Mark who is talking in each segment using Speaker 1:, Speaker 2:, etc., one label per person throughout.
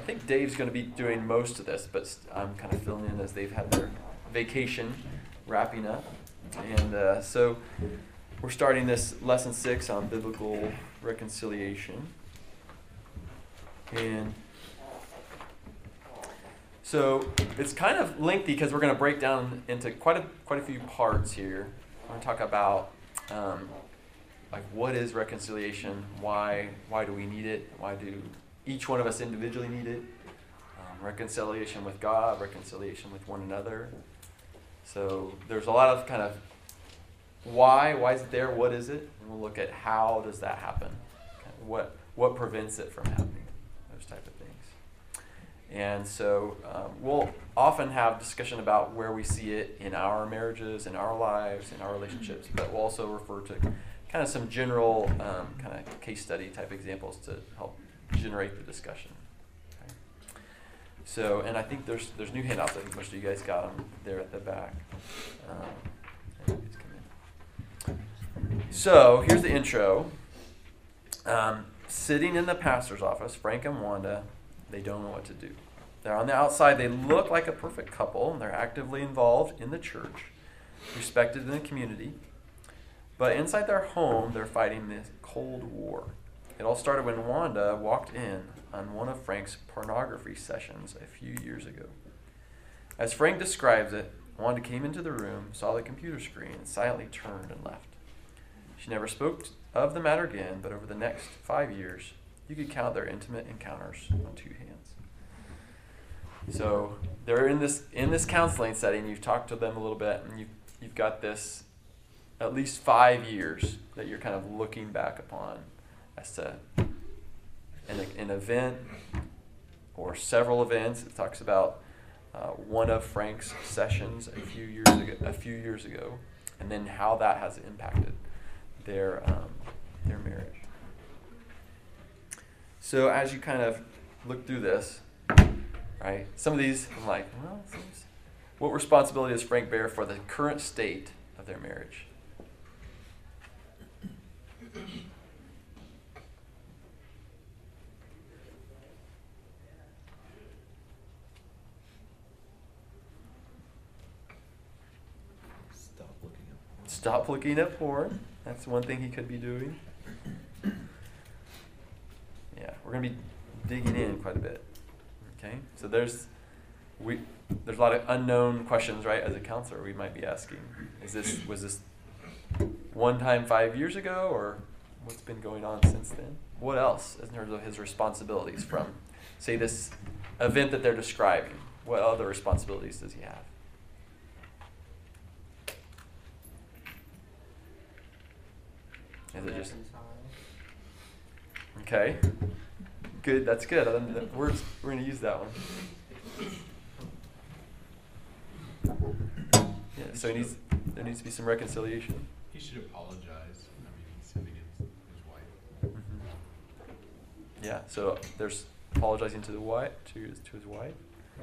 Speaker 1: think Dave's going to be doing most of this, but I'm kind of filling in as they've had their vacation wrapping up. And so we're starting this lesson 6 on biblical reconciliation. And so it's kind of lengthy because we're going to break down into quite a few parts here. We're going to talk about like what is reconciliation, why do we need it, why do each one of us individually need it, reconciliation with God, reconciliation with one another. So there's a lot of kind of why is it there, what is it, and we'll look at how does that happen, what prevents it from happening, those type of things. And so we'll often have discussion about where we see it in our marriages, in our lives, in our relationships, but we'll also refer to kind of some general kind of case study type examples to help generate the discussion. Okay. So, and I think there's new handouts. I think most of you guys got them there at the back. So here's the intro. Sitting in the pastor's office, Frank and Wanda, they don't know what to do. They're on the outside. They look like a perfect couple. And they're actively involved in the church, respected in the community. But inside their home, they're fighting this Cold War. It all started when Wanda walked in on one of Frank's pornography sessions a few years ago. As Frank describes it, Wanda came into the room, saw the computer screen, and silently turned and left. She never spoke of the matter again, but over the next 5 years, you could count their intimate encounters on 2 hands. So they're in this counseling setting. You've talked to them a little bit, and you've got this at least 5 years that you're kind of looking back upon as to an event or several events. It talks about one of Frank's sessions a few years ago, and then how that has impacted their marriage. So as you kind of look through this, right? Some of these, I'm like, well, what responsibility does Frank bear for the current state of their marriage? Stop looking at porn. That's one thing he could be doing. Yeah, we're going to be digging in quite a bit. Okay, so there's a lot of unknown questions, right? As a counselor, we might be asking: was this one time 5 years ago, or what's been going on since then? What else, in terms of his responsibilities from, say, this event that they're describing? What other responsibilities does he have? Is it just okay? Good. That's good. We're going to use that one. Yeah. So there needs to be some reconciliation.
Speaker 2: He should apologize. I mean, he sinned against his wife.
Speaker 1: Mm-hmm. Yeah. So there's apologizing to his wife.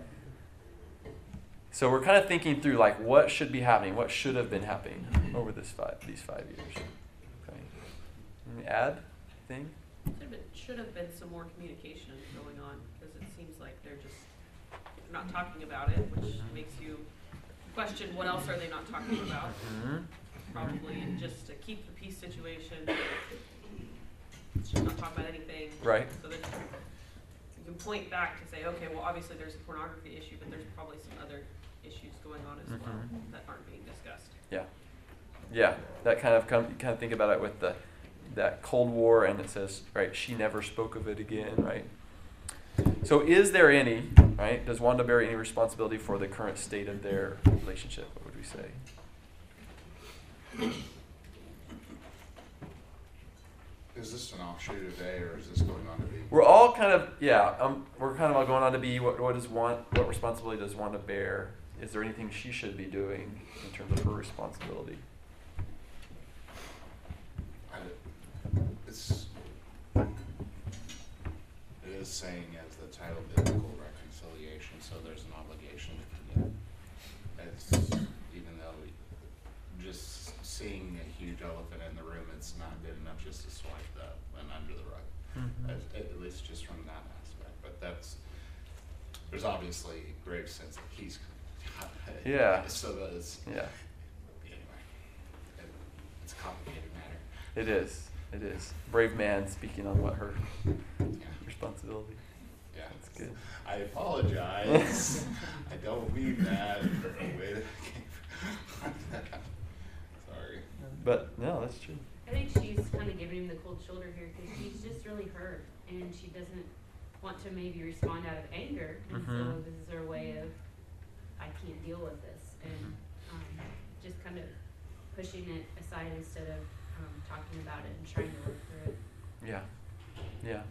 Speaker 1: So we're kind of thinking through like what should be happening, what should have been happening over these 5 years. Okay. Any add thing?
Speaker 3: Should have been some more communication going on, because it seems like they're not talking about it, which makes you question what else are they not talking about.
Speaker 1: Mm-hmm.
Speaker 3: Probably just to keep the peace situation, just not talk about anything.
Speaker 1: Right.
Speaker 3: So that you can point back to say, okay, well obviously there's a pornography issue, but there's probably some other issues going on as well that aren't being discussed.
Speaker 1: Yeah. Yeah. That kind of think about it with that Cold War, and it says, right, she never spoke of it again, right? So is there any, right, does Wanda bear any responsibility for the current state of their relationship? What would we say?
Speaker 4: Is this an offshoot of A, or is this going on to B?
Speaker 1: We're all kind of, we're kind of all going on to B. What responsibility does Wanda bear? Is there anything she should be doing in terms of her responsibility?
Speaker 4: It is saying as the title, biblical reconciliation, so there's an obligation to forgive. It's, even though just seeing a huge elephant in the room, it's not good enough just to swipe that and under the rug.
Speaker 1: Mm-hmm.
Speaker 4: At least just from that aspect. But that's there's obviously grave sins that he's got.
Speaker 1: Yeah.
Speaker 4: So that's,
Speaker 1: Yeah,
Speaker 4: anyway, it's a complicated matter.
Speaker 1: it is. It is. Brave man speaking on what her
Speaker 4: Yeah.
Speaker 1: responsibility.
Speaker 4: Yeah.
Speaker 1: That's good.
Speaker 4: I apologize. I don't mean that. Wait. Sorry.
Speaker 1: But no, that's true.
Speaker 5: I think she's kind of giving him the cold shoulder here because she's just really hurt and she doesn't want to maybe respond out of anger. And so
Speaker 1: Mhm.
Speaker 5: this is her way of, I can't deal with this. And just kind of pushing it aside instead of talking about it and trying to work through it.
Speaker 1: Yeah, yeah.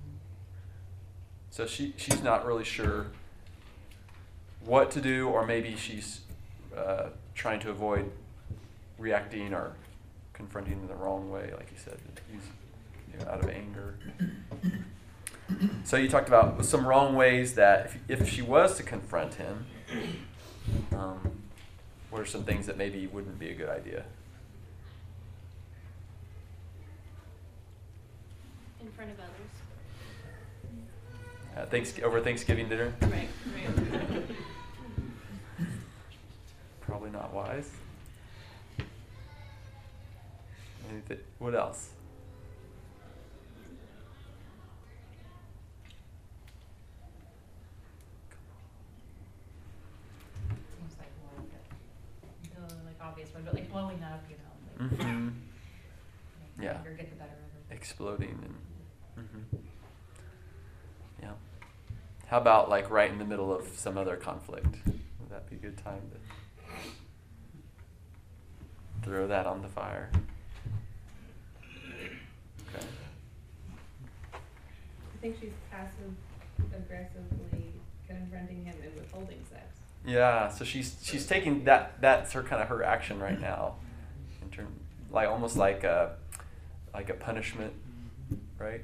Speaker 1: So she's not really sure what to do, or maybe she's trying to avoid reacting or confronting in the wrong way, like you said, out of anger. So you talked about some wrong ways that if she was to confront him, what are some things that maybe wouldn't be a good idea?
Speaker 6: In front of others.
Speaker 1: Over Thanksgiving dinner?
Speaker 6: Right, right.
Speaker 1: Probably not wise. What else?
Speaker 7: Seems like more of the like obvious one, but like blowing up, you know, like
Speaker 1: Mm-hmm.
Speaker 7: make
Speaker 1: Yeah.
Speaker 7: anger get the better of it.
Speaker 1: Exploding and yeah. How about like right in the middle of some other conflict? Would that be a good time to throw that on the fire? Okay.
Speaker 8: I think she's passive aggressively confronting him and withholding sex.
Speaker 1: Yeah, so she's taking that's her kind of her action right now, in term like almost like a punishment, right?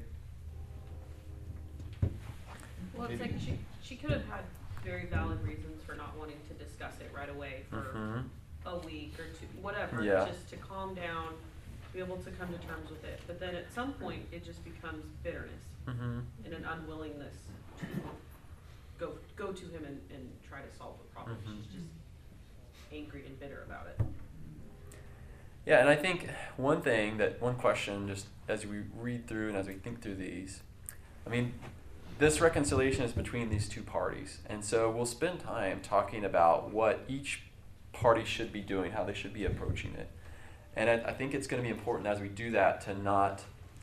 Speaker 3: Well, it's like she could have had very valid reasons for not wanting to discuss it right away for
Speaker 1: Mm-hmm.
Speaker 3: a week or two, whatever,
Speaker 1: Yeah.
Speaker 3: just to calm down, be able to come to terms with it. But then at some point, it just becomes bitterness
Speaker 1: Mm-hmm.
Speaker 3: and an unwillingness to go to him and try to solve the problem.
Speaker 1: Mhm.
Speaker 3: She's just angry and bitter about it.
Speaker 1: Yeah, and I think one question, just as we read through and as we think through these, I mean, this reconciliation is between these two parties. And so we'll spend time talking about what each party should be doing, how they should be approaching it. And I think it's going to be important as we do that to not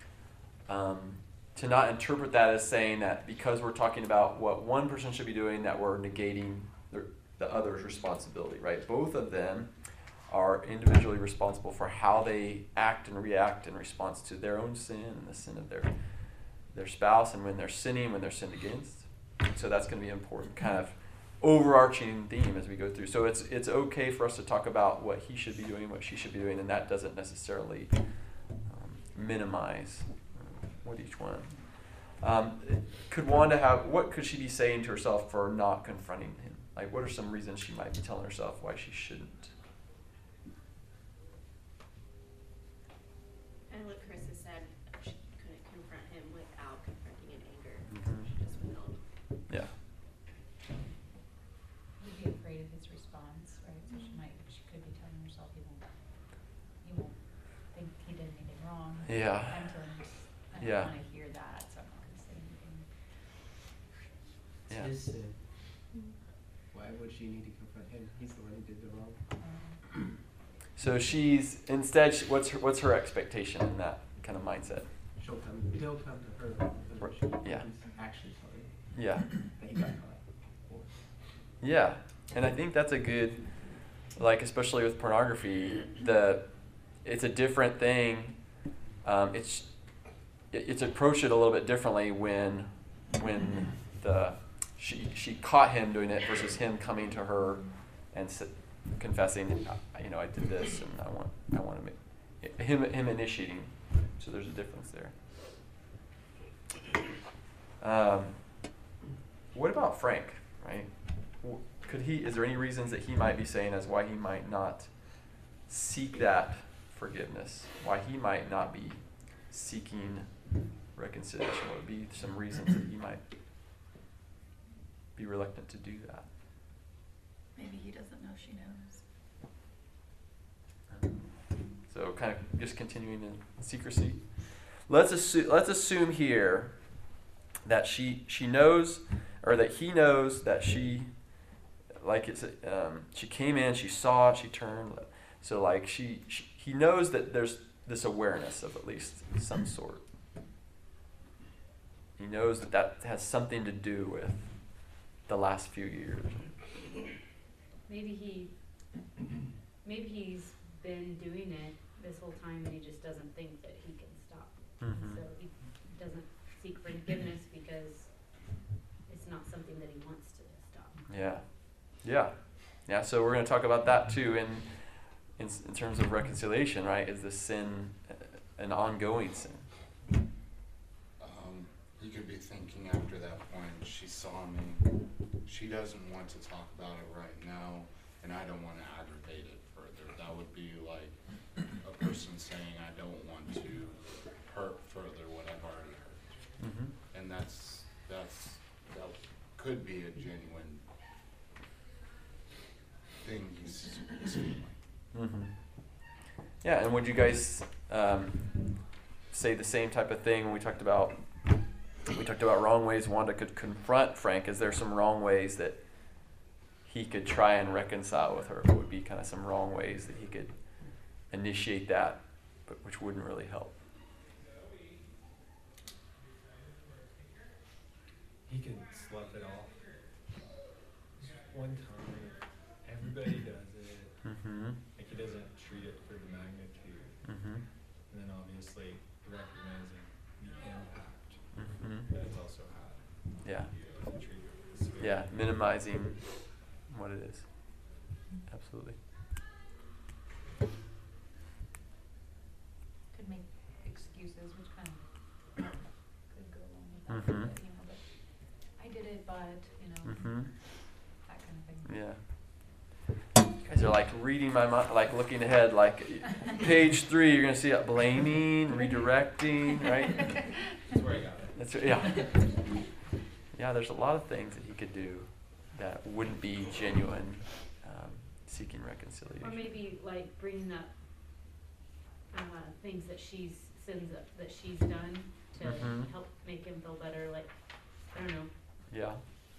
Speaker 1: interpret that as saying that because we're talking about what one person should be doing, that we're negating the other's responsibility, right? Both of them are individually responsible for how they act and react in response to their own sin and the sin of their spouse, and when they're sinning, when they're sinned against. So that's going to be an important kind of overarching theme as we go through. So it's okay for us to talk about what he should be doing, what she should be doing, and that doesn't necessarily minimize what each one. Could Wanda what could she be saying to herself for not confronting him? Like, what are some reasons she might be telling herself why she shouldn't?
Speaker 6: And what Chris has said, she couldn't confront him without confronting in anger.
Speaker 1: Mhm.
Speaker 6: She just withheld.
Speaker 1: Yeah.
Speaker 7: You'd be afraid of his response, right? So she could be telling herself he won't think he did anything wrong.
Speaker 1: Yeah.
Speaker 7: I'm telling him, I don't
Speaker 1: Yeah.
Speaker 7: wanna hear that, so I'm not gonna say anything.
Speaker 9: It's
Speaker 1: Yeah.
Speaker 9: his sin. Why would she need to confront him? He's the one who did the wrong.
Speaker 1: So what's her expectation in that kind of mindset?
Speaker 9: He'll come to her because
Speaker 1: Yeah.
Speaker 9: he's actually sorry
Speaker 1: Yeah.
Speaker 9: that he got caught. Or-
Speaker 1: Yeah. And I think that's a good, like, especially with pornography, it's a different thing. It's approached it a little bit differently when she caught him doing it versus him coming to her and confessing, I did this, and I want to make him initiating. So there's a difference there. What about Frank? Right? Is there any reasons that he might be saying as why he might not seek that forgiveness? Why he might not be seeking reconciliation? What would be some reasons that he might be reluctant to do that.
Speaker 10: Maybe he doesn't know she knows.
Speaker 1: So kind of just continuing in secrecy. Let's assume here that she knows, or that he knows that she, like she came in, she saw, she turned. So like he knows that there's this awareness of at least some sort. He knows that has something to do with the last few years.
Speaker 5: Maybe he's been doing it this whole time and he just doesn't think that he can stop.
Speaker 1: Mm-hmm.
Speaker 5: So he doesn't seek forgiveness because it's not something that he wants to stop.
Speaker 1: Yeah. So we're going to talk about that too in terms of reconciliation, right? Is the sin an ongoing sin?
Speaker 4: He could be thinking after that point, she saw me, she doesn't want to talk about it right now, and I don't want to aggravate it further. That would be like a person saying, I don't want to hurt further what I've already hurt.
Speaker 1: Mm-hmm.
Speaker 4: And that could be a genuine thing he's feeling.
Speaker 1: Mm-hmm. Yeah, and would you guys say the same type of thing when we talked about wrong ways Wanda could confront Frank? Is there some wrong ways that he could try and reconcile with her? What would be kind of some wrong ways that he could initiate that, but which wouldn't really help?
Speaker 2: He can slough it off. One time, everybody does it.
Speaker 1: Mm-hmm.
Speaker 2: Like he doesn't treat it for the magnitude.
Speaker 1: Mm-hmm.
Speaker 2: And then obviously recognizing the impact
Speaker 1: Mm-hmm.
Speaker 2: that it's also had.
Speaker 1: Yeah.
Speaker 2: He doesn't treat it with severity.
Speaker 1: Yeah, minimizing what it is. Absolutely.
Speaker 7: Could make excuses, which kind of could go along with that.
Speaker 1: Mhm.
Speaker 7: But, but I did it, but,
Speaker 1: Mm-hmm.
Speaker 7: that kind of thing.
Speaker 1: Yeah. You guys are like reading my mind, like looking ahead, like page 3, you're going to see it blaming, redirecting, right?
Speaker 2: That's where I got it.
Speaker 1: That's yeah. Yeah, there's a lot of things that he could do that wouldn't be genuine seeking reconciliation.
Speaker 5: Or maybe like bringing up things that sins that she's done to
Speaker 1: Mhm.
Speaker 5: help make him feel better. Like, I don't know.
Speaker 1: Yeah.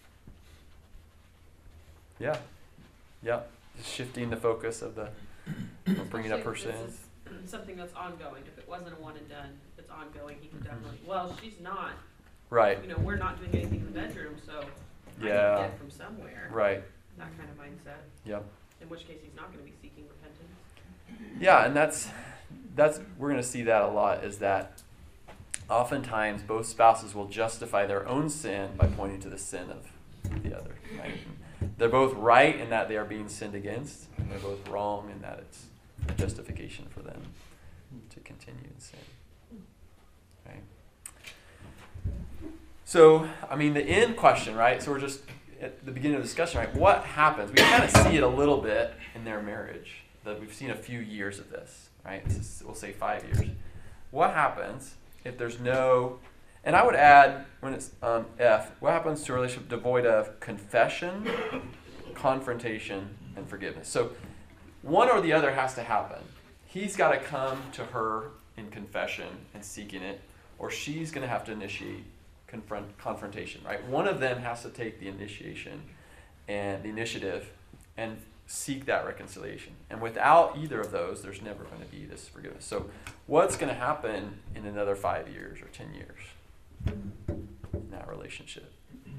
Speaker 1: Yeah. Yeah. Just shifting the focus of bringing up her
Speaker 3: Especially if
Speaker 1: sins.
Speaker 3: this is something that's ongoing. If it wasn't a one and done, if it's ongoing, he could
Speaker 1: Mhm.
Speaker 3: definitely, well, she's not,
Speaker 1: Right.
Speaker 3: we're not doing anything in the bedroom, so I need to
Speaker 1: Yeah.
Speaker 3: get it from somewhere.
Speaker 1: Right.
Speaker 3: That kind of mindset,
Speaker 1: Yep.
Speaker 3: in which case he's not gonna be seeking repentance.
Speaker 1: Yeah, and that's we're going to see that a lot, is that oftentimes both spouses will justify their own sin by pointing to the sin of the other. Right? They're both right in that they are being sinned against, and they're both wrong in that it's a justification for them to continue in sin. Right? So, I mean, the end question, right? So we're just at the beginning of the discussion, right? What happens? We kind of see it a little bit in their marriage. That we've seen a few years of this, right? We'll say 5 years. What happens if there's no, and I would add, when it's on F, what happens to a relationship devoid of confession, confrontation, and forgiveness? So one or the other has to happen. He's got to come to her in confession and seeking it, or she's going to have to initiate confrontation, right? One of them has to take the initiation and the initiative and seek that reconciliation. And without either of those, there's never going to be this forgiveness. So what's going to happen in another 5 years or 10 years in that relationship?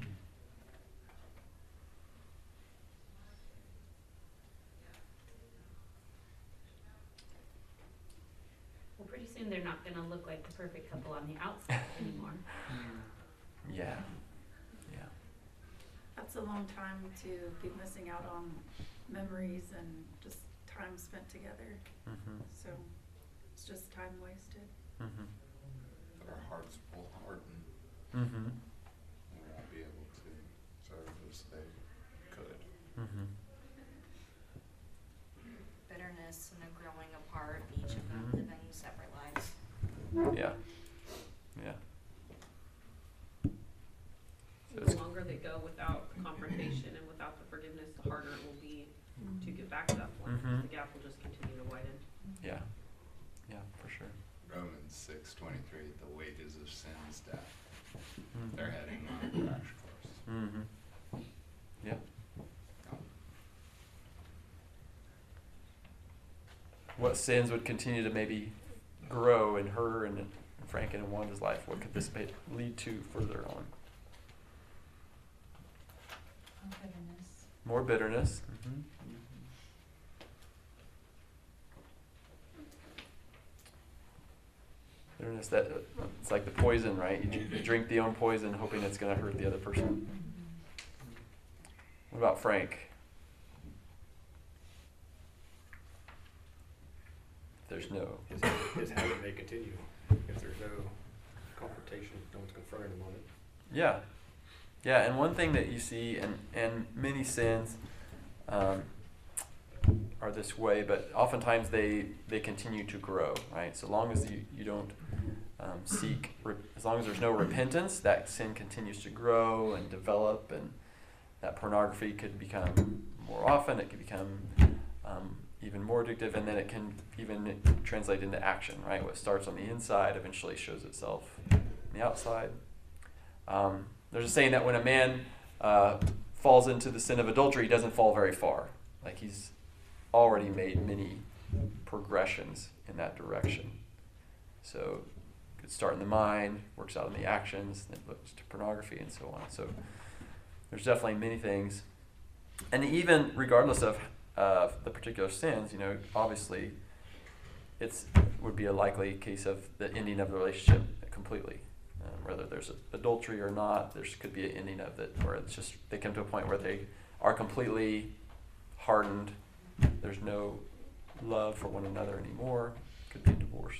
Speaker 5: Well, pretty soon they're not going to look like the perfect couple on the outside anymore.
Speaker 1: Yeah. Yeah.
Speaker 10: That's a long time to be missing out on memories and just time spent together.
Speaker 1: Mm-hmm.
Speaker 10: So it's just time wasted.
Speaker 1: Mm-hmm.
Speaker 4: Our hearts will harden.
Speaker 1: Mm-hmm.
Speaker 4: We won't be able to serve as they could.
Speaker 1: Mm-hmm.
Speaker 6: Bitterness and a growing apart, each of them
Speaker 1: Mhm.
Speaker 6: living separate lives.
Speaker 1: Yeah. Yeah. So
Speaker 3: The
Speaker 1: it's
Speaker 3: longer they it go without confrontation and without the forgiveness, the harder it will be to get back to that point.
Speaker 1: Mhm.
Speaker 3: The gap will just continue to widen.
Speaker 1: Yeah. Yeah, for sure.
Speaker 4: Romans 6:23, the wages of sin is death.
Speaker 1: Mhm.
Speaker 4: They're heading on a crash course.
Speaker 1: Mhm. Yeah. What sins would continue to maybe grow in her and Frank and Wanda's life? What could this lead to further on?
Speaker 7: Bitterness.
Speaker 1: More bitterness. Mm-hmm. Bitterness, that it's like the poison, right? You drink the own poison hoping it's going to hurt the other person. What about Frank? There's no.
Speaker 11: His habit may continue if there's no confrontation, no one's confronting him on it.
Speaker 1: Yeah. Yeah, and one thing that you see, and many sins are this way, but oftentimes they continue to grow, right? So long as you don't as long as there's no repentance, that sin continues to grow and develop, and that pornography could become more often, it could become even more addictive, and then it can even translate into action, right? What starts on the inside eventually shows itself on the outside. There's a saying that when a man falls into the sin of adultery, he doesn't fall very far. Like he's already made many progressions in that direction. So it could start in the mind, works out in the actions, then looks to pornography and so on. So there's definitely many things. And even regardless of the particular sins, obviously would be a likely case of the ending of the relationship completely. Whether there's adultery or not, there could be an ending of it where it's just they come to a point where they are completely hardened. There's no love for one another anymore. Could be a divorce.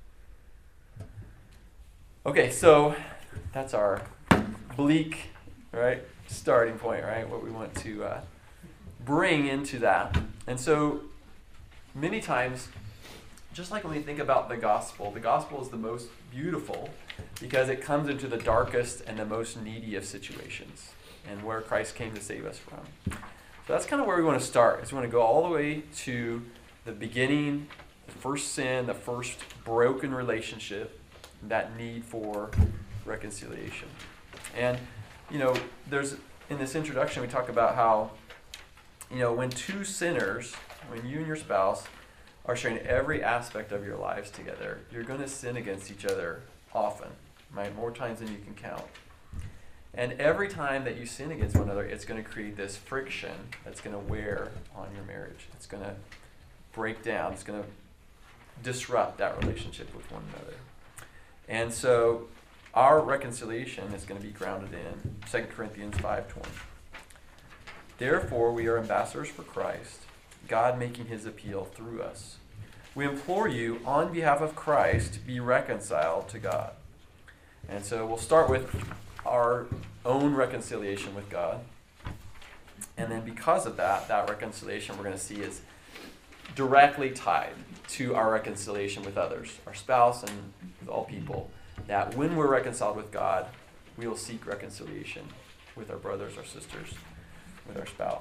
Speaker 1: Okay, so that's our bleak, right, starting point, right? What we want to bring into that. And so many times, just like when we think about the gospel is the most beautiful because it comes into the darkest and the most needy of situations and where Christ came to save us from. So that's kind of where we want to start. Is we want to go all the way to the beginning, the first sin, the first broken relationship, that need for reconciliation. And, there's in this introduction we talk about how, when two sinners, when you and your spouse are sharing every aspect of your lives together, you're going to sin against each other often, right? More times than you can count. And every time that you sin against one another, it's going to create this friction that's going to wear on your marriage. It's going to break down. It's going to disrupt that relationship with one another. And so our reconciliation is going to be grounded in 2 Corinthians 5:20. Therefore, we are ambassadors for Christ, God making his appeal through us. We implore you, on behalf of Christ, be reconciled to God. And so we'll start with our own reconciliation with God. And then because of that reconciliation we're going to see is directly tied to our reconciliation with others, our spouse and with all people. That when we're reconciled with God, we will seek reconciliation with our brothers, our sisters, with our spouse.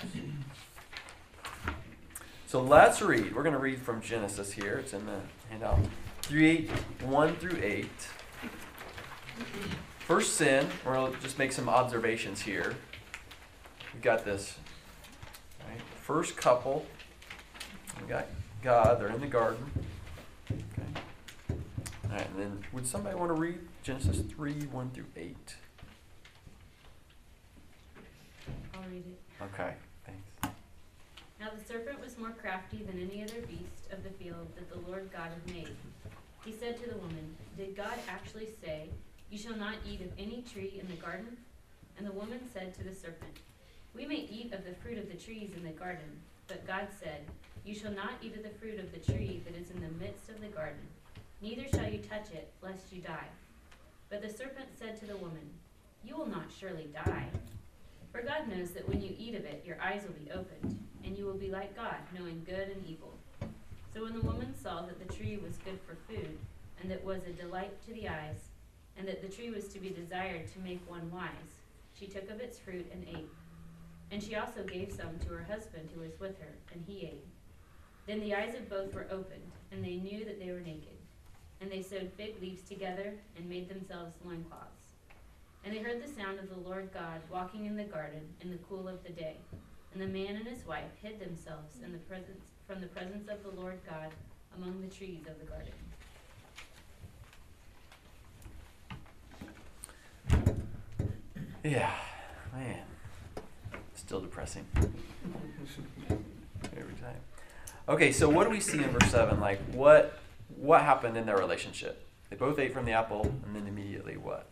Speaker 1: So let's read. We're going to read from Genesis here. It's in the handout. 1 through 8. First sin, we'll just make some observations here. We've got this. Right? First couple, we got God. They're in the garden. Okay. All right, and then would somebody want to read Genesis 3, 1 through 8?
Speaker 5: I'll read it.
Speaker 1: Okay, thanks.
Speaker 5: Now the serpent was more crafty than any other beast of the field that the Lord God had made. He said to the woman, "Did God actually say, 'You shall not eat of any tree in the garden'?" And the woman said to the serpent, "We may eat of the fruit of the trees in the garden." But God said, "You shall not eat of the fruit of the tree that is in the midst of the garden, neither shall you touch it, lest you die." But the serpent said to the woman, "You will not surely die. For God knows that when you eat of it, your eyes will be opened, and you will be like God, knowing good and evil." So when the woman saw that the tree was good for food, and that was a delight to the eyes, and that the tree was to be desired to make one wise, She took of its fruit and ate. And she also gave some to her husband who was with her, and he ate. Then the eyes of both were opened, and they knew that they were naked. And they sewed fig leaves together and made themselves loincloths. And they heard the sound of the Lord God walking in the garden in the cool of the day. And the man and his wife hid themselves from the presence of the Lord God among the trees of the garden.
Speaker 1: Yeah, man. Still depressing. Every time. Okay, so what do we see in verse 7? Like, what happened in their relationship? They both ate from the apple, and then immediately what?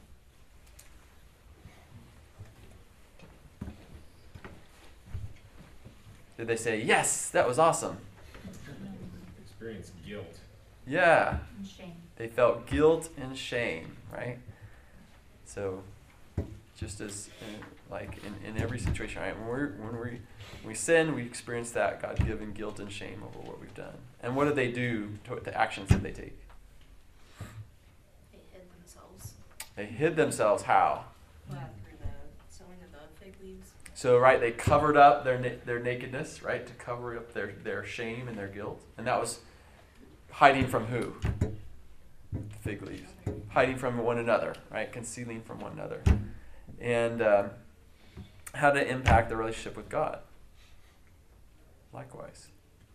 Speaker 1: Did they say, yes, that was awesome?
Speaker 2: Experience guilt.
Speaker 1: Yeah.
Speaker 7: And shame.
Speaker 1: They felt guilt and shame, right? So, just as like in every situation, right? When we sin, we experience that God-given guilt and shame over what we've done. And what did they do? The actions that they take?
Speaker 6: They hid themselves
Speaker 1: They hid themselves. How?
Speaker 6: through the sewing of the fig leaves.
Speaker 1: So, right, they covered up their nakedness, right, to cover up their shame and their guilt. And that was hiding from who? Fig leaves. Hiding from one another, right? Concealing from one another. And how to impact the relationship with God. Likewise.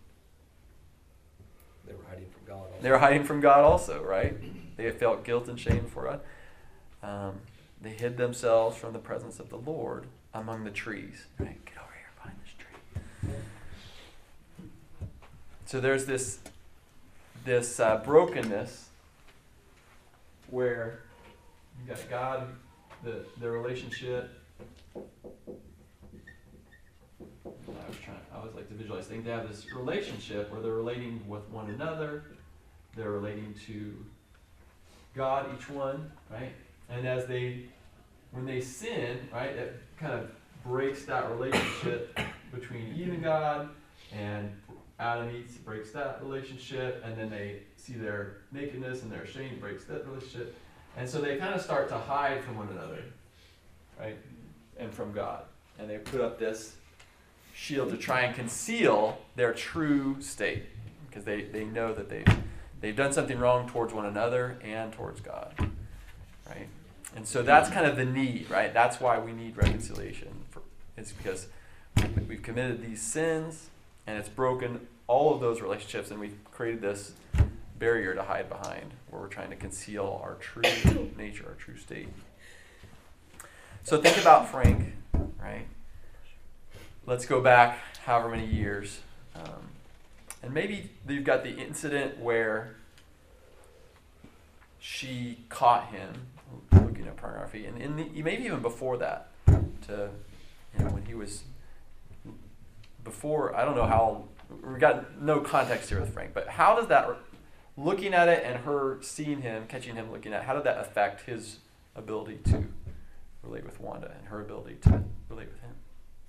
Speaker 11: They were hiding from God also.
Speaker 1: They were hiding from God also, right? They felt guilt and shame before God. They hid themselves from the presence of the Lord among the trees. Right? Get over here behind this tree. So there's this brokenness where you got God, the relationship. I always like to visualize things. They have this relationship where they're relating with one another. They're relating to God, each one, right? And when they sin, right, it kind of breaks that relationship between Eve and God, and Adam eats, breaks that relationship, and then they see their nakedness and their shame, breaks that relationship. And so they kind of start to hide from one another, right, and from God. And they put up this shield to try and conceal their true state, because they know that they've done something wrong towards one another and towards God, right? And so that's kind of the need, right? That's why we need reconciliation. It's because we've committed these sins, and it's broken all of those relationships, and we've created this barrier to hide behind, where we're trying to conceal our true nature, our true state. So think about Frank, right? Let's go back however many years. And maybe you've got the incident where she caught him looking at pornography, and maybe even before that, when he was before. I don't know how. We got no context here with Frank, but how does that, looking at it and her seeing him, catching him looking at it, how did that affect his ability to relate with Wanda and her ability to relate with him?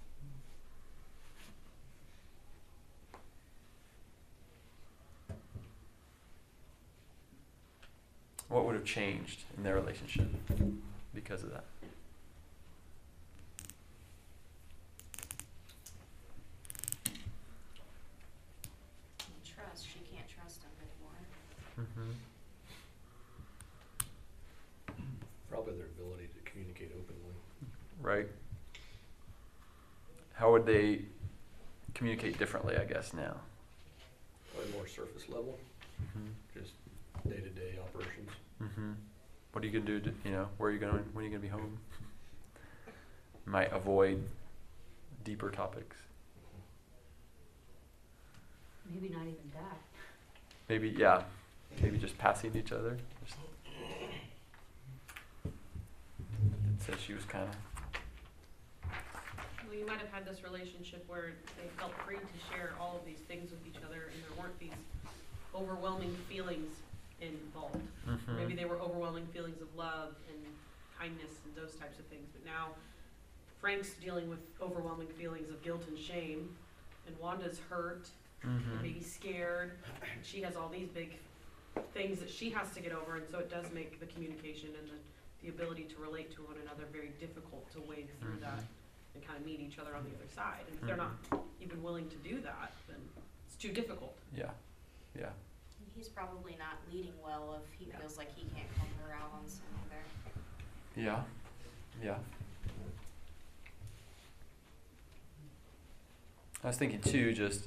Speaker 1: What would have changed in their relationship because of that?
Speaker 6: Trust. She can't trust him anymore.
Speaker 1: Mm-hmm.
Speaker 11: Probably their ability to communicate openly.
Speaker 1: Right. How would they communicate differently, I guess, now?
Speaker 11: Probably more surface level,
Speaker 1: Mm-hmm.
Speaker 11: just day-to-day operations.
Speaker 1: Mm-hmm. What are you going to do? Where are you going? When are you going to be home? Might avoid deeper topics.
Speaker 5: Maybe not even that.
Speaker 1: Maybe just passing each other. It said she was kind of.
Speaker 3: Well, you might have had this relationship where they felt free to share all of these things with each other, and there weren't these overwhelming feelings involved.
Speaker 1: Mm-hmm.
Speaker 3: Maybe they were overwhelming feelings of love and kindness and those types of things. But now Frank's dealing with overwhelming feelings of guilt and shame, and Wanda's hurt, and maybe scared. And she has all these big things that she has to get over, and so it does make the communication and the the ability to relate to one another very difficult to wade through that and kind of meet each other on the other side. And if they're not even willing to do that, then it's too difficult.
Speaker 1: Yeah. Yeah.
Speaker 6: He's probably not leading well if he feels like he can't come around on some other.
Speaker 1: Yeah. Yeah. I was thinking too, just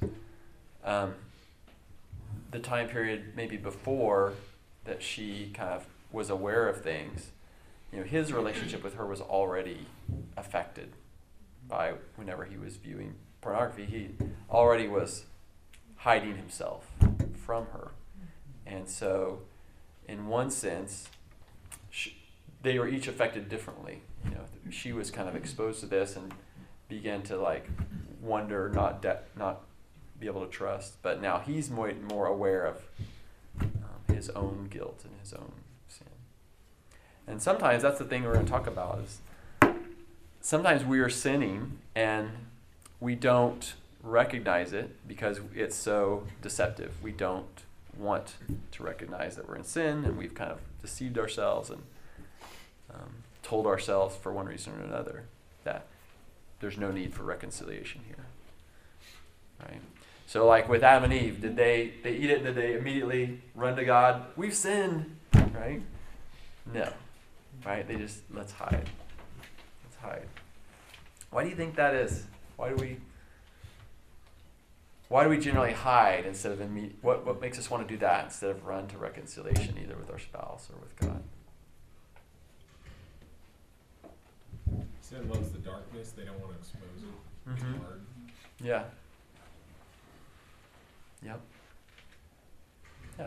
Speaker 1: the time period maybe before that she kind of was aware of things. You know, his relationship with her was already affected by whenever he was viewing pornography. He already was hiding himself from her. And so, in one sense, they were each affected differently. You know, she was kind of exposed to this and began to like wonder, not be able to trust. But now he's more aware of his own guilt and his own sin. And sometimes that's the thing we're going to talk about is sometimes we are sinning and we don't recognize it because it's so deceptive. We don't want to recognize that we're in sin, and we've kind of deceived ourselves and told ourselves for one reason or another that there's no need for reconciliation here, right? So like with Adam and Eve, did they eat it and did they immediately run to God? We've sinned, right? No, right? They just, let's hide. Why do you think that is? Why do we generally hide instead of what makes us want to do that instead of run to reconciliation either with our spouse or with God?
Speaker 2: Sin loves the darkness. They don't want to expose it. It's hard.
Speaker 1: Yeah. Yep. Yeah.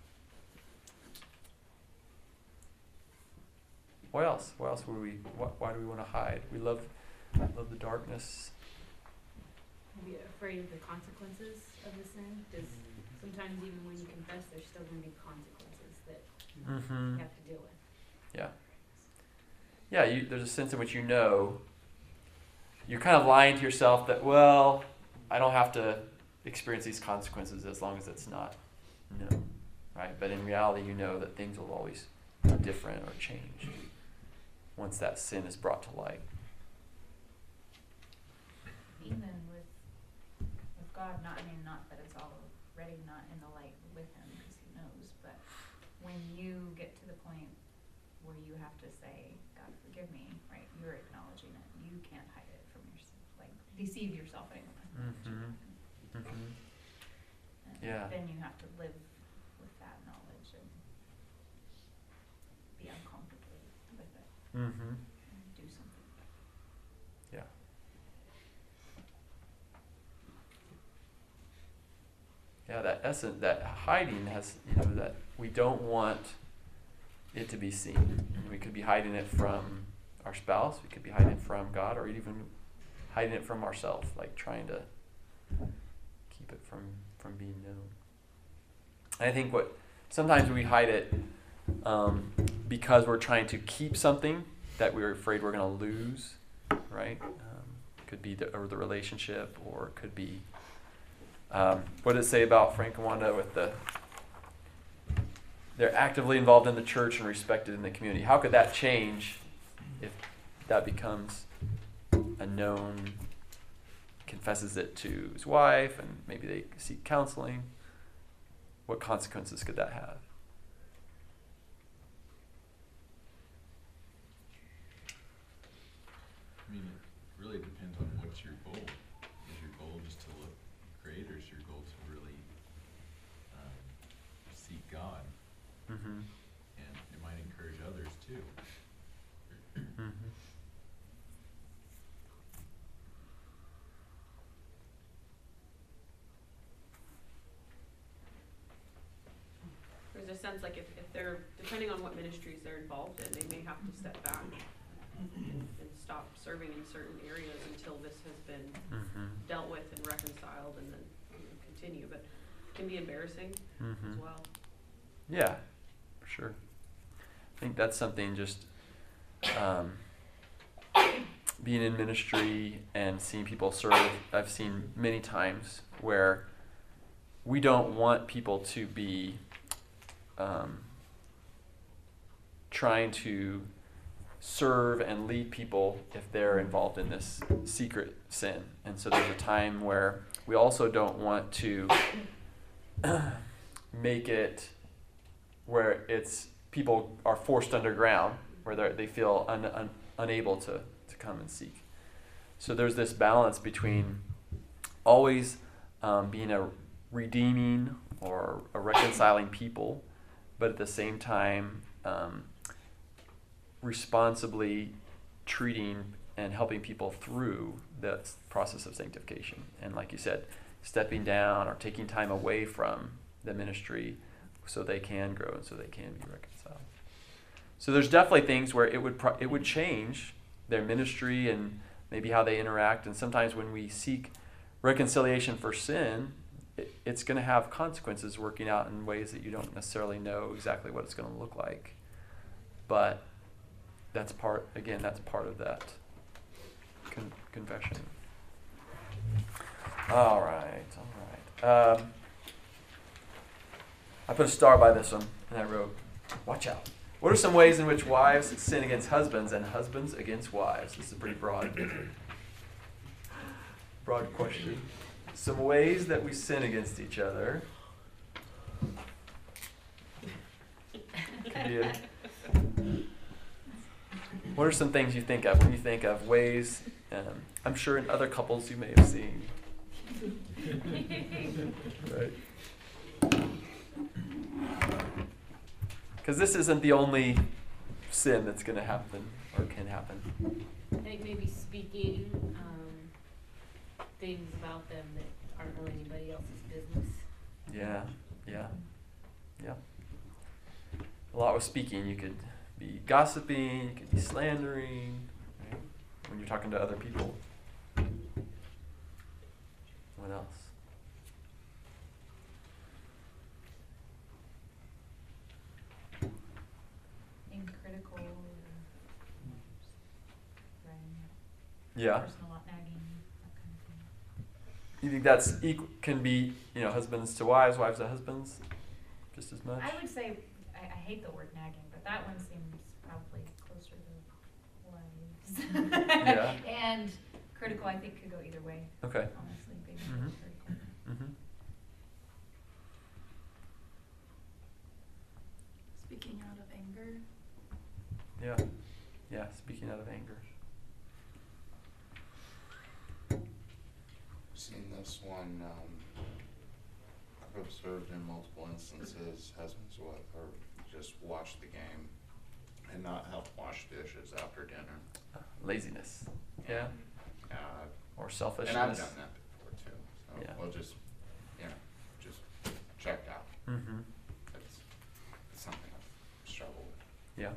Speaker 1: What else? Why do we want to hide? We love the darkness.
Speaker 5: Be afraid of the consequences of the sin, because sometimes even when you confess, there's still going to be consequences that you have to deal with.
Speaker 1: Yeah. Yeah, there's a sense in which you're kind of lying to yourself that, well, I don't have to experience these consequences as long as it's not known, right? But in reality, you know that things will always be different or change once that sin is brought to light.
Speaker 7: Even with God, not that it's already not in the light with him because he knows, but when you get to the point where you have to say, God, forgive me, right? You're acknowledging it. You can't hide it from yourself, like deceive yourself anymore.
Speaker 1: Yeah.
Speaker 7: Then you have to live with that knowledge and be uncomfortable with it. And do something.
Speaker 1: Yeah. Yeah, that essence, that hiding has, that we don't want it to be seen. We could be hiding it from our spouse, we could be hiding it from God, or even hiding it from ourselves, like trying to keep it from being known. And I think sometimes we hide it because we're trying to keep something that we're afraid we're going to lose, right? Could be the relationship, or it could be what did it say about Frank and Wanda with they're actively involved in the church and respected in the community. How could that change if that becomes a known, confesses it to his wife, and maybe they seek counseling? What consequences could that have?
Speaker 12: I mean, it really depends on what's your goal. Is your goal just to look great, or is your goal to really seek God? And it might encourage others too.
Speaker 3: There's a sense like if they're, depending on what ministries they're involved in, they may have to step back and stop serving in certain areas until this has been dealt with and reconciled, and then continue. But it can be embarrassing as well.
Speaker 1: Yeah, for sure. I think that's something just being in ministry and seeing people serve. I've seen many times where we don't want people to be trying to serve and lead people if they're involved in this secret sin. And so there's a time where we also don't want to make it where it's people are forced underground, where they feel unable to come and seek. So there's this balance between always being a redeeming or a reconciling people, but at the same time responsibly treating and helping people through the process of sanctification. And like you said, stepping down or taking time away from the ministry so they can grow and so they can be reconciled. So there's definitely things where it would change their ministry and maybe how they interact. And sometimes when we seek reconciliation for sin, it's going to have consequences working out in ways that you don't necessarily know exactly what it's going to look like. But that's part of that confession. All right. I put a star by this one, and I wrote, watch out. What are some ways in which wives sin against husbands and husbands against wives? This is a pretty broad question. Some ways that we sin against each other. What are some things you think of when you think of ways, I'm sure in other couples you may have seen? Right? Because this isn't the only sin that's going to happen or can happen.
Speaker 5: I think maybe speaking things about them that aren't really anybody else's business.
Speaker 1: Yeah. A lot with speaking. You could be gossiping, you could be slandering, right? When you're talking to other people. What else?
Speaker 7: Being critical,
Speaker 1: Yeah.
Speaker 7: personal nagging, that kind of thing.
Speaker 1: You think that's can be, husbands to wives, wives to husbands, just as much?
Speaker 7: I would say, I hate the word nagging, but that one seems probably closer to wives.
Speaker 1: Yeah.
Speaker 7: And critical, I think, could go either way.
Speaker 1: Okay.
Speaker 7: Honestly, being
Speaker 1: Mhm.
Speaker 7: critical.
Speaker 1: Mm-hmm.
Speaker 10: Speaking out of anger.
Speaker 1: Yeah, speaking out of anger.
Speaker 4: Seen this one, I've observed in multiple instances, husbands or just watch the game and not help wash dishes after dinner.
Speaker 1: Laziness. Yeah. Or selfishness.
Speaker 4: And I've done that before too. So
Speaker 1: Yeah.
Speaker 4: we'll just checked out.
Speaker 1: Mm-hmm.
Speaker 4: It's something I've struggled with.
Speaker 1: Yeah.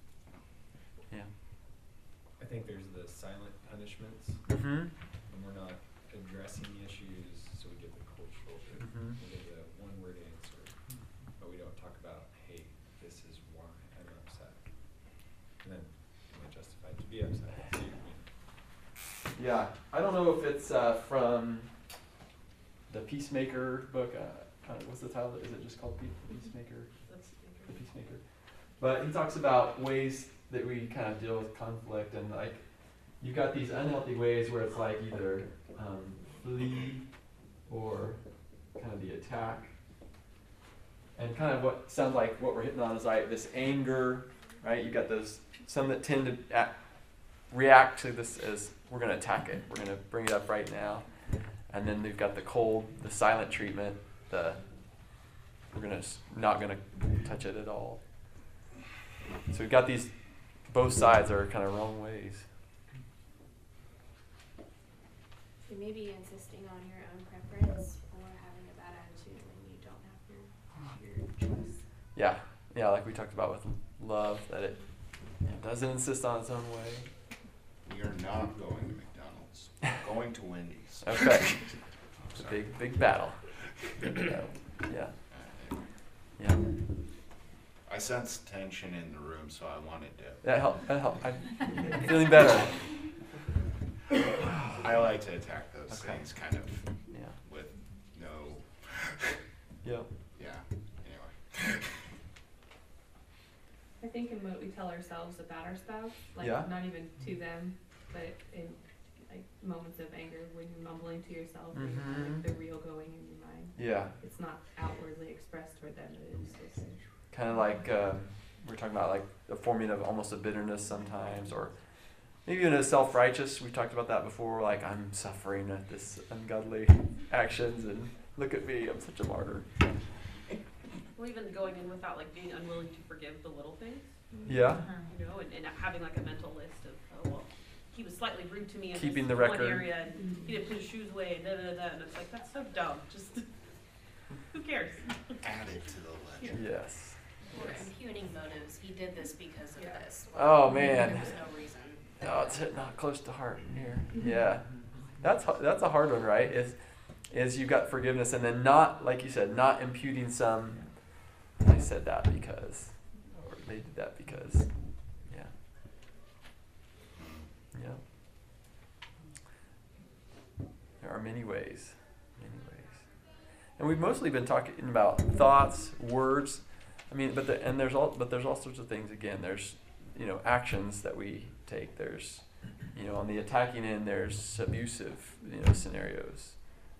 Speaker 2: I think there's the silent punishments
Speaker 1: Mm-hmm.
Speaker 2: when we're not addressing the issues, so we give the cultural,
Speaker 1: Mhm.
Speaker 2: we give the one-word answer, but we don't talk about, hey, this is why I'm upset. And then am I justified to be upset too?
Speaker 1: Yeah, I don't know if it's from the Peacemaker book. What's the title? Is it just called Peacemaker? The Peacemaker. But he talks about ways that we kind of deal with conflict, and like you've got these unhealthy ways where it's like either flee or kind of the attack, and kind of what sounds like what we're hitting on is like this anger, right? You got those some that tend to react to this as we're going to attack it, we're going to bring it up right now, and then they've got the cold, the silent treatment, we're not going to touch it at all. So we've got these, both sides are kind of wrong ways.
Speaker 6: So maybe insisting on your own preference or having a bad attitude when you don't have your choice.
Speaker 1: Yeah, like we talked about with love, that it doesn't insist on its own way.
Speaker 4: You're not going to McDonald's. Going to Wendy's.
Speaker 1: Okay. It's a big battle. Yeah.
Speaker 4: I sensed tension in the room, so I wanted to.
Speaker 1: That helped. I'm feeling better.
Speaker 4: I like to attack those
Speaker 1: Okay.
Speaker 4: things kind of
Speaker 1: Yeah.
Speaker 4: with no.
Speaker 1: Yeah.
Speaker 4: Yeah. Anyway.
Speaker 8: I think in what we tell ourselves about our spouse, like
Speaker 1: Yeah.
Speaker 8: not even to them, but in like moments of anger when you're mumbling to yourself, and you have, like the real going in your mind.
Speaker 1: Yeah.
Speaker 8: It's not outwardly expressed toward them, but it is supposed to.
Speaker 1: Kind of like we're talking about, like the forming of almost a bitterness sometimes, or maybe even a self-righteous. We talked about that before. Like, I'm suffering at this ungodly actions, and look at me, I'm such a martyr.
Speaker 3: Well, even going in without like being unwilling to forgive the little things,
Speaker 1: Yeah.
Speaker 3: you know, and having like a mental list of, oh, well, he was slightly rude to me in
Speaker 1: Keeping
Speaker 3: this
Speaker 1: the
Speaker 3: one
Speaker 1: record.
Speaker 3: area, and he didn't put his shoes away, and and it's like, that's so dumb. Just, who cares?
Speaker 4: Add it to the ledger.
Speaker 1: Yes.
Speaker 6: Or impugning motives. He did this because of this.
Speaker 1: Oh, man.
Speaker 6: There was no reason.
Speaker 1: Oh, it's hitting not close to heart here. Yeah. That's a hard one, right? Is you've got forgiveness, and then not, like you said, not imputing some, I said that because, or they did that because. Yeah. Yeah. There are many ways. Many ways. And we've mostly been talking about thoughts, words. I mean, there's all sorts of things. Again, there's, actions that we take. There's, on the attacking end, there's abusive, scenarios.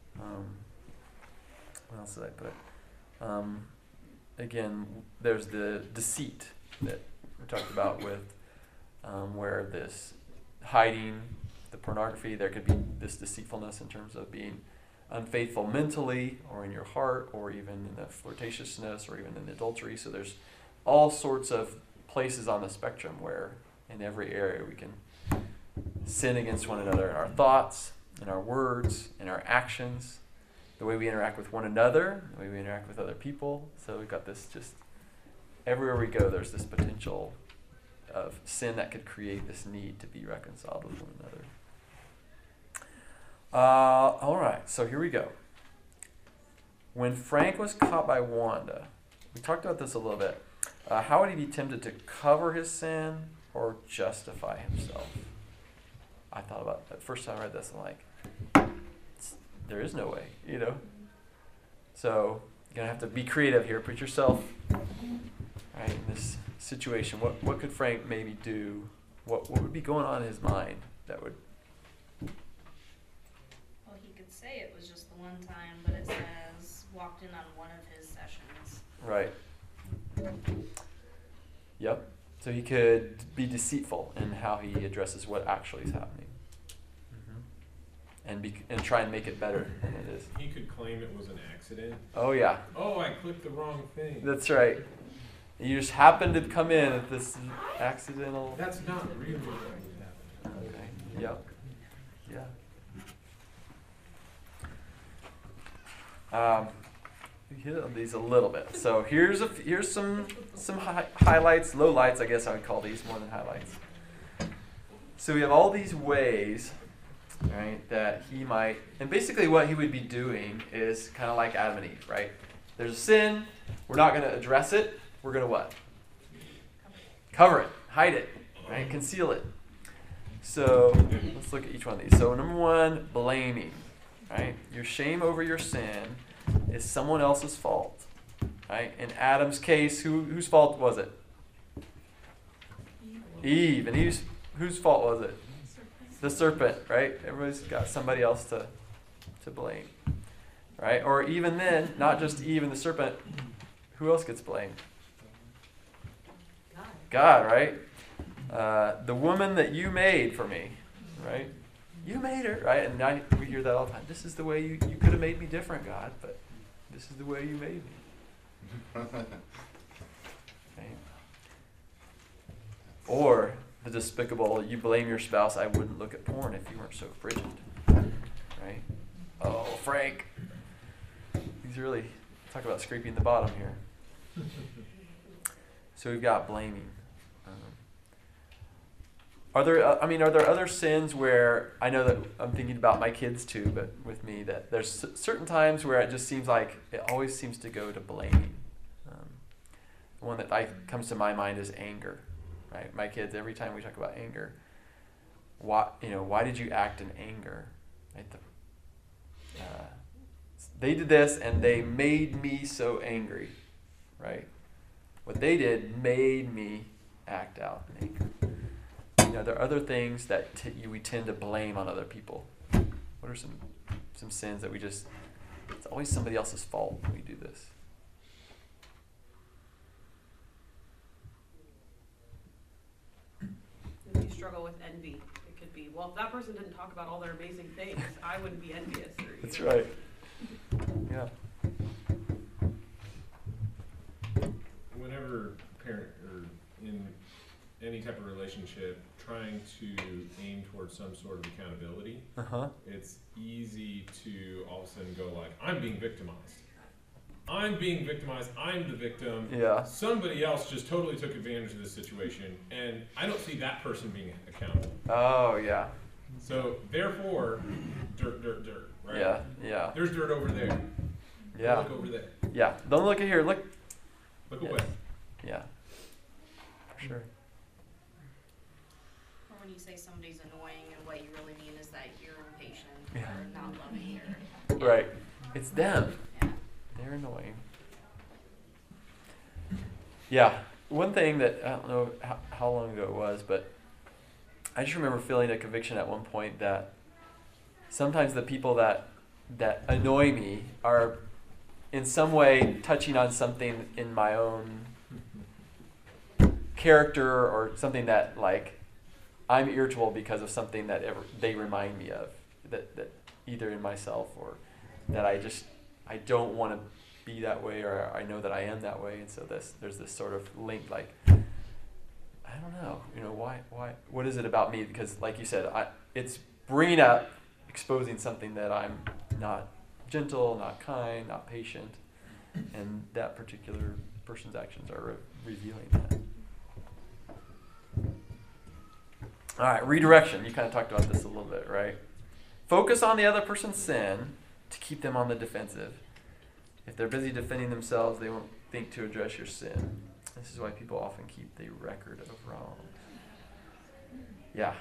Speaker 1: What else did I put? Again, there's the deceit that we talked about with where this hiding, the pornography, there could be this deceitfulness in terms of being unfaithful mentally or in your heart or even in the flirtatiousness or even in the adultery. So there's all sorts of places on the spectrum where in every area we can sin against one another in our thoughts, in our words, in our actions, the way we interact with one another, the way we interact with other people. So we've got this just, everywhere we go, there's this potential of sin that could create this need to be reconciled with one another. All right, so here we go. When Frank was caught by Wanda, we talked about this a little bit. How would he be tempted to cover his sin or justify himself? I thought about that first time I read this. I'm like, there is no way, So you're gonna have to be creative here. Put yourself right in this situation. What could Frank maybe do? What would be going on in his mind that would?
Speaker 6: Well, he could say it was just the one time, but it says walked in on one of his sessions.
Speaker 1: Right. Yep. So he could be deceitful in how he addresses what actually is happening, and try and make it better than it is.
Speaker 2: He could claim it was an accident.
Speaker 1: Oh yeah.
Speaker 2: Oh, I clicked the wrong thing.
Speaker 1: That's right. You just happened to come in at this accidental.
Speaker 2: That's not really what happened.
Speaker 1: Okay. Yep. Yeah. We hit on these a little bit. So here's some highlights, lowlights, I guess I would call these more than highlights. So we have all these ways, right, that he might, and basically what he would be doing is kind of like Adam and Eve, right? There's a sin, we're not going to address it, we're going to what? Cover it, hide it, right? Conceal it. So let's look at each one of these. So number one, blaming, right? Your shame over your sin is someone else's fault, right? In Adam's case, whose fault was it? Eve. And whose fault was it? The serpent, right? Everybody's got somebody else to blame, right? Or even then, not just Eve and the serpent, who else gets blamed? God, right? The woman that you made for me, right? You made her, right? And now we hear that all the time. This is the way you could have made me different, God, but this is the way you made me. Right? Or the despicable, you blame your spouse, I wouldn't look at porn if you weren't so frigid. Right? Oh, Frank. He's really, talk about scraping the bottom here. So we've got blaming. Are there other sins where, I know that I'm thinking about my kids too, but with me, that there's certain times where it just seems like it always seems to go to blaming. The one that comes to my mind is anger, right? My kids, every time we talk about anger, why did you act in anger? Right? They did this and they made me so angry, right? what they did made me act out in anger. There are other things that we tend to blame on other people. What are some sins that it's always somebody else's fault when we do this?
Speaker 3: If you struggle with envy, it could be, well, if that person didn't talk about all their amazing things, I wouldn't be envious.
Speaker 1: That's right. Yeah.
Speaker 2: Whenever parent or in any type of relationship trying to aim towards some sort of accountability, it's easy to all of a sudden go like, I'm being victimized. I'm the victim.
Speaker 1: Yeah.
Speaker 2: Somebody else just totally took advantage of this situation, and I don't see that person being accountable.
Speaker 1: Oh, yeah.
Speaker 2: So, therefore, dirt, right?
Speaker 1: Yeah, yeah.
Speaker 2: There's dirt over there.
Speaker 1: Yeah.
Speaker 2: Look over there.
Speaker 1: Yeah. Don't look at here. Look
Speaker 2: away.
Speaker 1: Yeah. For sure.
Speaker 13: Or when you say somebody's annoying, and what you really mean is that you're impatient
Speaker 1: Yeah.
Speaker 13: or not loving or
Speaker 1: Right. It's them.
Speaker 13: Yeah.
Speaker 1: They're annoying. Yeah. One thing that, I don't know how long ago it was, but I just remember feeling a conviction at one point that sometimes the people that annoy me are in some way touching on something in my own character, or something that, like, I'm irritable because of something that they remind me of, that either in myself, or that I don't want to be that way, or I know that I am that way. And so there's this sort of link, like, I don't know, why, what is it about me? Because, like you said, it's bringing up, exposing something that I'm not gentle, not kind, not patient, and that particular person's actions are revealing that. All right, redirection. You kind of talked about this a little bit, right? Focus on the other person's sin to keep them on the defensive. If they're busy defending themselves, they won't think to address your sin. This is why people often keep the record of wrong. Yeah.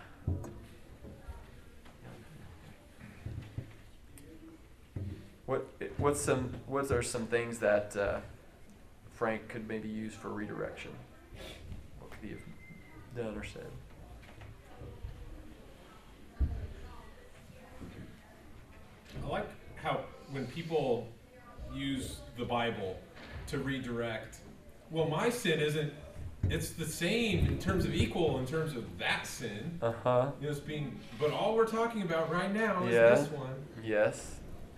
Speaker 1: What are some things that Frank could maybe use for redirection? What could he have done or said?
Speaker 2: I like how when people use the Bible to redirect, well, my sin isn't, it's the same in terms of equal in terms of that sin. It's being, but all we're talking about right now is this one.
Speaker 1: Yes.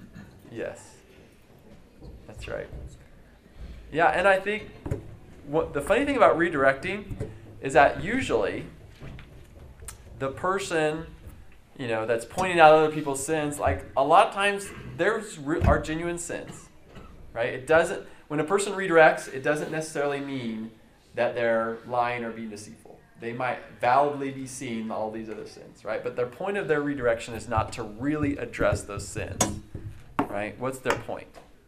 Speaker 1: That's right. Yeah, and I think the funny thing about redirecting is that usually the person, that's pointing out other people's sins, like, a lot of times theirs are genuine sins, right? When a person redirects, it doesn't necessarily mean that they're lying or being deceitful. They might validly be seeing all these other sins, right? But their point of their redirection is not to really address those sins, right? What's their point?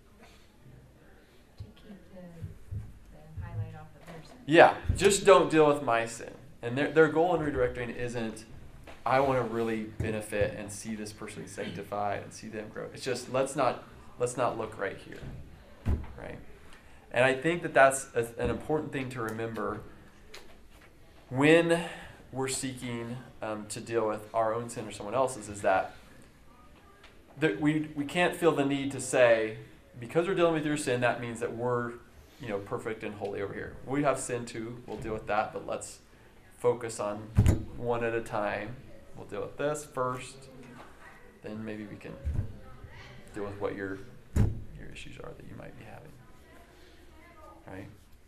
Speaker 7: To keep the highlight off of their sin.
Speaker 1: Yeah, just don't deal with my sin. And their goal in redirecting isn't, I want to really benefit and see this person sanctified and see them grow. It's just, let's not look right here, right? And I think that's an important thing to remember when we're seeking to deal with our own sin or someone else's, is that we can't feel the need to say, because we're dealing with your sin, that means that we're perfect and holy over here. We have sin too. We'll deal with that, but let's focus on one at a time. We'll deal with this first, then maybe we can deal with what your issues are that you might be having. Right?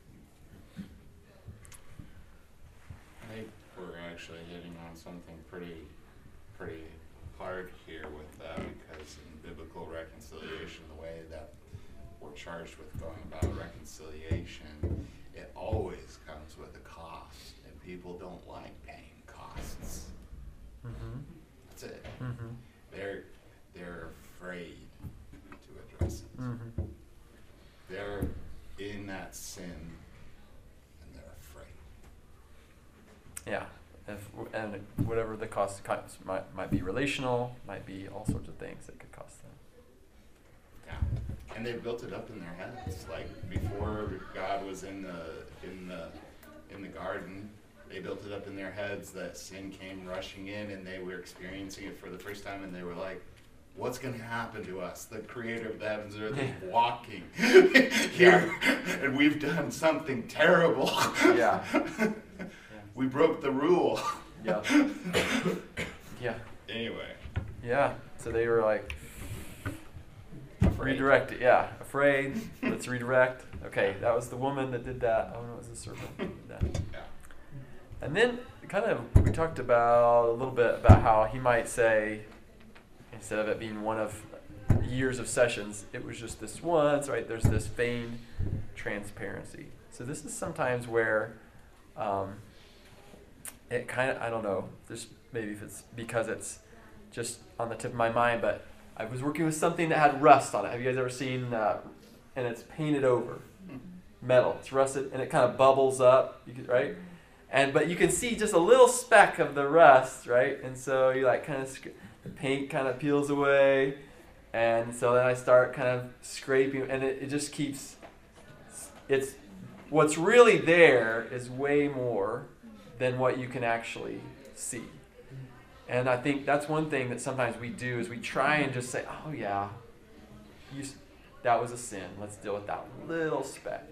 Speaker 4: I think we're actually hitting on something pretty hard here with that, because in biblical reconciliation, the way that we're charged with going about reconciliation, it always comes with a cost, and people don't like paying costs. That's it. They're afraid to address it. They're in that sin, and they're afraid.
Speaker 1: Yeah, and whatever the cost might be relational, might be all sorts of things that could cost them.
Speaker 4: Yeah. And they built it up in their heads. Like before God was in the garden, they built it up in their heads that sin came rushing in, and they were experiencing it for the first time, and they were like, what's going to happen to us? The creator of the heavens and earth is walking here, and we've done something terrible.
Speaker 1: Yeah.
Speaker 4: We broke the rule.
Speaker 1: Yeah. Yeah.
Speaker 4: Anyway.
Speaker 1: Yeah. So they were like,
Speaker 4: Afraid.
Speaker 1: redirect it. Yeah. Afraid. Let's redirect. Okay. That was the woman that did that. Oh no, it was the serpent that did that.
Speaker 4: Yeah.
Speaker 1: And then we talked about a little bit about how he might say, instead of it being one of years of sessions, it was just this once, right? There's this feigned transparency. So this is sometimes where it kind of, I don't know, just maybe if it's because it's just on the tip of my mind, but I was working with something that had rust on it. Have you guys ever seen, and it's painted over, metal, it's rusted, and it kind of bubbles up, right? But you can see just a little speck of the rust, right? And so you like kind of, the paint kind of peels away, and so then I start kind of scraping, and it just keeps, what's really there is way more than what you can actually see. And I think that's one thing that sometimes we do is we try and just say, oh yeah, that was a sin. Let's deal with that little speck.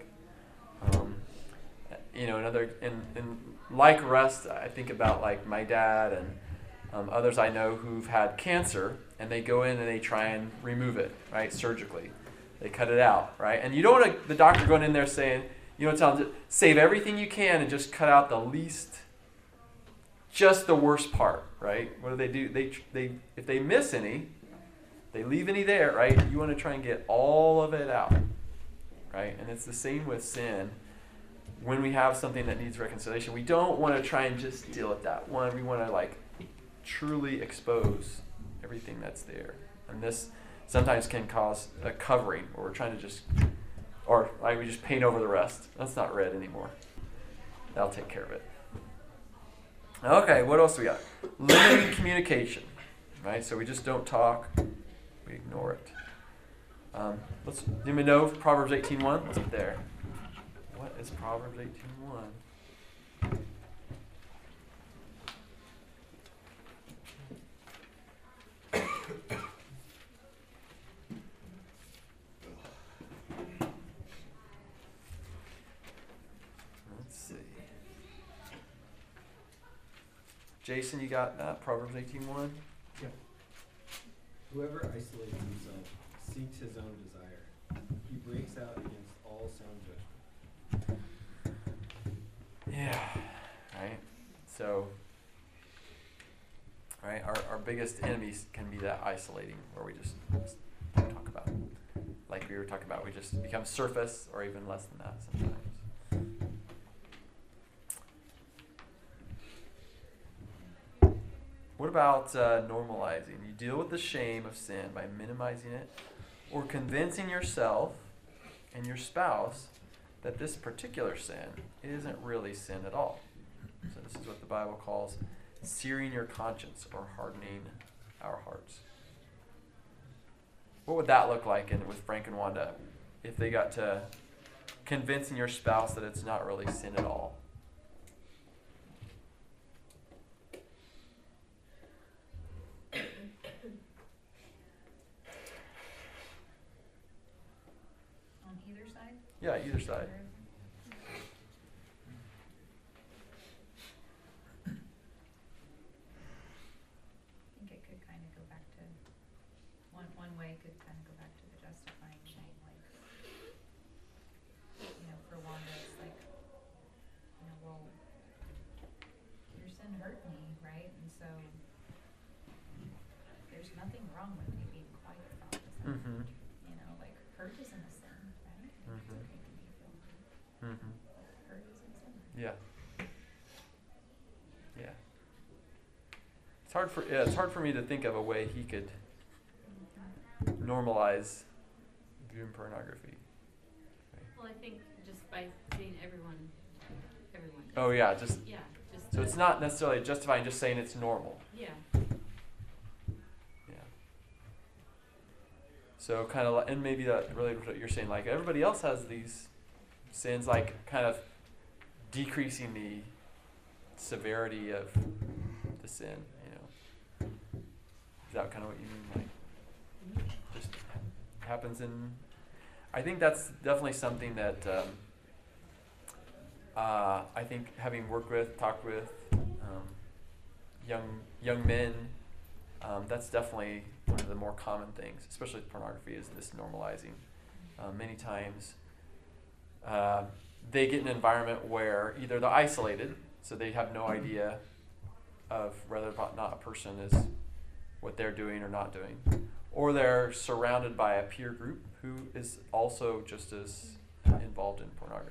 Speaker 1: And like rust, I think about like my dad and others I know who've had cancer, and they go in and they try and remove it, right, surgically. They cut it out, right? And you don't want the doctor going in there saying, tell them to save everything you can and just cut out just the worst part, right? What do? They if they miss any, they leave any there, right? You want to try and get all of it out, right? And it's the same with sin. When we have something that needs reconciliation, we don't want to try and just deal with that one. We want to truly expose everything that's there. And this sometimes can cause a covering where we're trying to we just paint over the rest. That's not red anymore. That'll take care of it. Okay, what else we got? Limiting communication, right? So we just don't talk, we ignore it. Do you know Proverbs 18:1? Let's get there. What is Proverbs 18:1? Let's see. Jason, you got that? Proverbs 18:1?
Speaker 9: Yeah. Whoever isolates himself seeks his own desire. He breaks out against all sound judgment.
Speaker 1: Yeah, right? So, right, our biggest enemies can be that isolating, where we just don't talk about it. Like we were talking about, we just become surface, or even less than that sometimes. What about normalizing? You deal with the shame of sin by minimizing it, or convincing yourself and your spouse that this particular sin isn't really sin at all. So this is what the Bible calls searing your conscience, or hardening our hearts. What would that look like with Frank and Wanda if they got to convincing your spouse that it's not really sin at all?
Speaker 7: On either side?
Speaker 1: Yeah, either side.
Speaker 7: I think it could kind of go back to, one way could kind of go back to the justifying shame, for Wanda, it's well, your sin hurt me, right? And so there's nothing wrong with me being quiet about this.
Speaker 1: Mm-hmm.
Speaker 7: Hurt isn't a sin, right?
Speaker 1: Mm-hmm.
Speaker 7: It's okay for me to feel hurt.
Speaker 1: Mm-hmm.
Speaker 7: Hurt isn't sin.
Speaker 1: Yeah. Yeah. It's hard for me to think of a way he could normalize viewing pornography.
Speaker 5: Well, I think just by saying everyone.
Speaker 1: Oh yeah,
Speaker 5: just.
Speaker 1: So it's not necessarily justifying, just saying it's normal.
Speaker 5: Yeah.
Speaker 1: Yeah. So kind of, and maybe that related to what you're saying, like everybody else has these sins, like kind of decreasing the severity of the sin, Is that kind of what you mean? Like, just happens in, I think that's definitely something that I think having talked with young men, that's definitely one of the more common things, especially with pornography, is this normalizing. Many times they get in an environment where either they're isolated, so they have no idea of whether or not a person is what they're doing or not doing, or they're surrounded by a peer group who is also just as involved in pornography.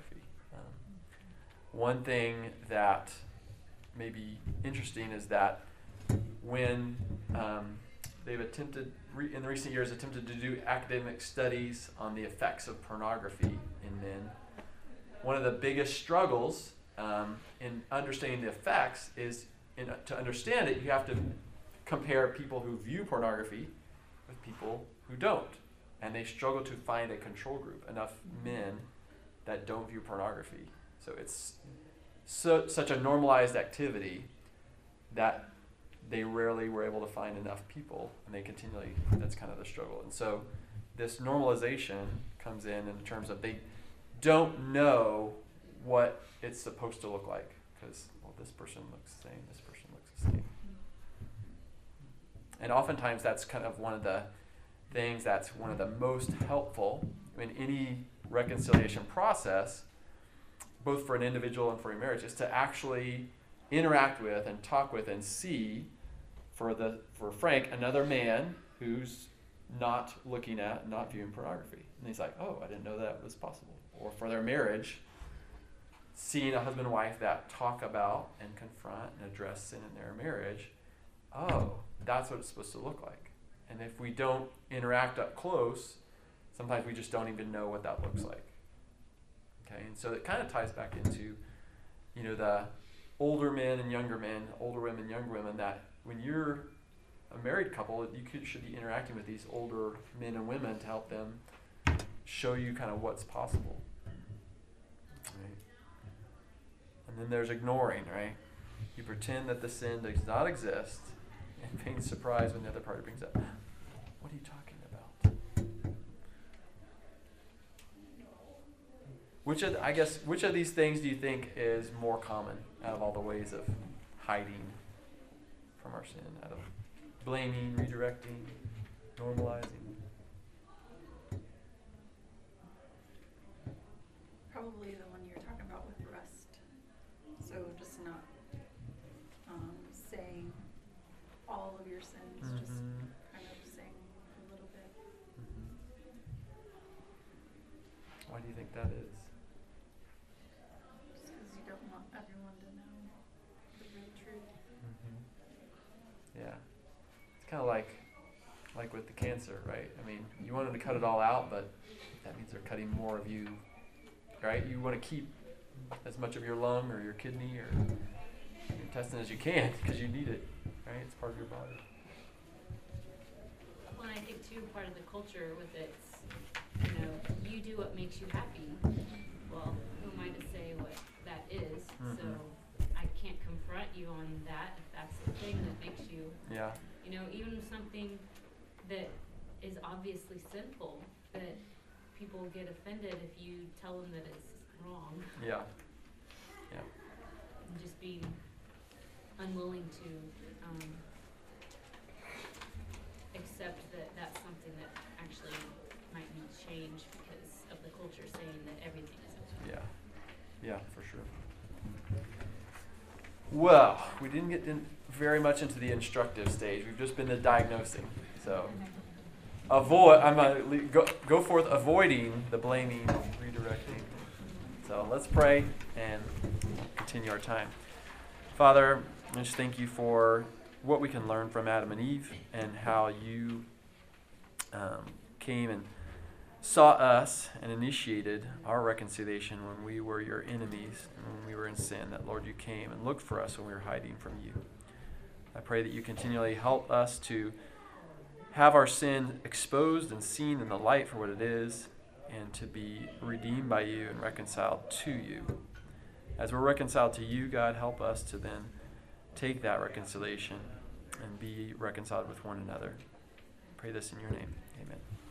Speaker 1: One thing that may be interesting is that when they've attempted, in the recent years, to do academic studies on the effects of pornography in men, one of the biggest struggles in understanding the effects is, to understand it, you have to compare people who view pornography with people who don't. And they struggle to find a control group, enough men that don't view pornography. So it's such a normalized activity that they rarely were able to find enough people, and they continually, that's kind of the struggle. And so this normalization comes in terms of they don't know what it's supposed to look like, because, well, this person looks the same, this person looks the same. And oftentimes that's kind of one of the things that's one of the most helpful in any reconciliation process, both for an individual and for a marriage, is to actually interact with and talk with and see for Frank another man who's not looking at, not viewing pornography. And he's like, oh, I didn't know that was possible. Or for their marriage, seeing a husband and wife that talk about and confront and address sin in their marriage, oh, that's what it's supposed to look like. And if we don't interact up close, sometimes we just don't even know what that looks like. Okay, and so it kind of ties back into, the older men and younger men, older women, younger women, that when you're a married couple, you should be interacting with these older men and women to help them show you kind of what's possible. Right? And then there's ignoring, right? You pretend that the sin does not exist and being surprised when the other party brings up, what are you talking about? Which of these things do you think is more common out of all the ways of hiding from our sin, out of blaming, redirecting, normalizing?
Speaker 10: Probably the one you're talking about with rest. So just not saying all of your sins, just kind of saying a little bit.
Speaker 1: Why do you think that is?
Speaker 10: Just because you don't want everyone to know the real truth.
Speaker 1: Yeah. It's kind of like with the cancer, right? I mean, you want them to cut it all out, but that means they're cutting more of you, right? You want to keep as much of your lung or your kidney or your intestine as you can, because you need it, right? It's part of your body.
Speaker 5: Well, I think too, part of the culture with it, you do what makes you happy. Well, who am I to say what that is? So I can't confront you on that if that's the thing that makes you.
Speaker 1: Yeah.
Speaker 5: Even something that is obviously sinful, that people get offended if you tell them that it's wrong.
Speaker 1: Yeah. Yeah.
Speaker 5: And just being unwilling to accept that that's something that actually might need change because of the culture saying that everything is okay.
Speaker 1: Yeah. Yeah, for sure. Well, we didn't get very much into the instructive stage. We've just been the diagnosing. So I'm going to go forth avoiding the blaming, redirecting. So let's pray and continue our time. Father, I just thank you for what we can learn from Adam and Eve and how you came and sought us and initiated our reconciliation when we were your enemies and when we were in sin, that, Lord, you came and looked for us when we were hiding from you. I pray that you continually help us to have our sin exposed and seen in the light for what it is, and to be redeemed by you and reconciled to you. As we're reconciled to you, God, help us to then take that reconciliation and be reconciled with one another. Pray this in your name. Amen.